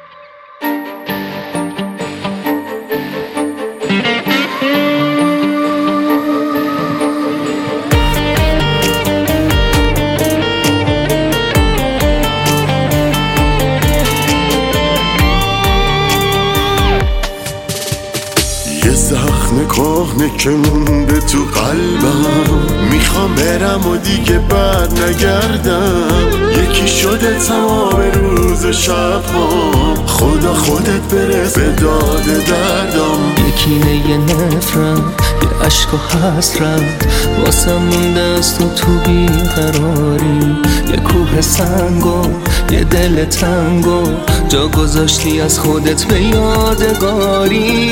زخم کهنه که مونده تو قلبم، میخوام برم و دیگه بر نگردم. یکی شده تمام روز و شبام، خدا خودت برس به داد دردم. یکی یه نفرت، یه عشق و حسرت، واسم مونده از تو بیقراری. یه کوه سنگو یه دل تنگو جا گذاشتی از خودت به یادگاری.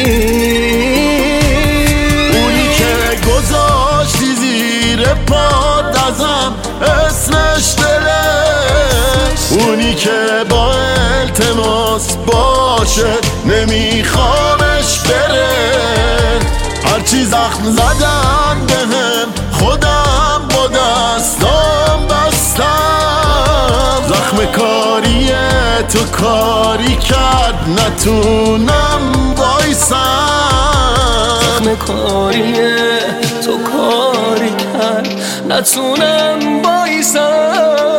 اونی که گذاشتی زیر پات ازم اسمش دله، اونی که با التماس باشه نمیخوامش بره. هرچی زخم زدن بهم خودم با دستام بستم. زخم کاری تو کاری کرد نتونم وایسم. زخم کاری تو کاری کرد نتونم وایسم.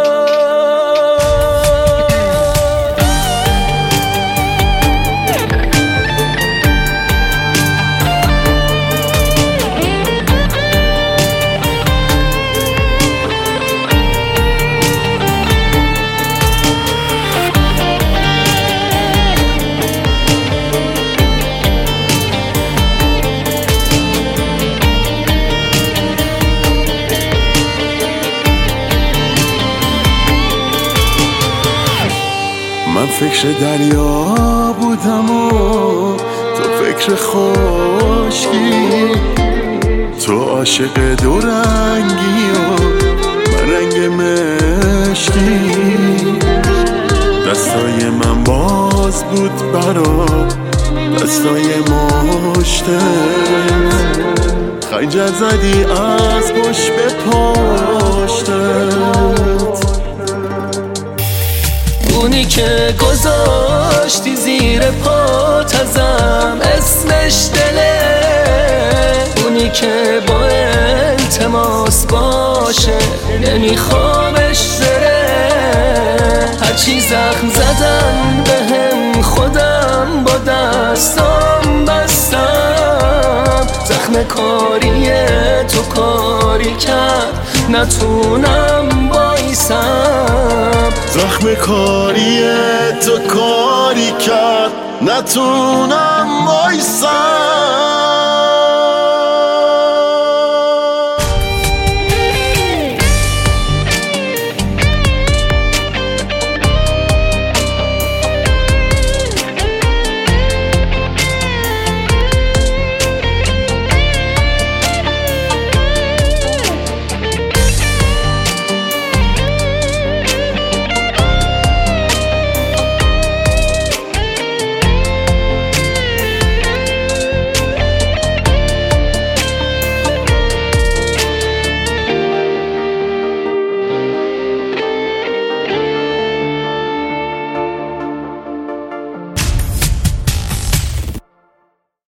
من فکر دریا بودم و تو فکر خشکی، تو عاشق دو رنگی و من رنگ مشکی. دستای من باز بود برا دستای مشتت، خنجر زدی از پشت به پشتت. اونی که گذاشتی زیر پات ازم اسمش دله، اونی که با التماس باشه نمیخوامش بره. هرچی زخم زدن بهم خودم با دستام بستم. زخم کاری تو کاری کرد نتونم وایسم. زخم کاری تو کاری کرد نتونم وایسم.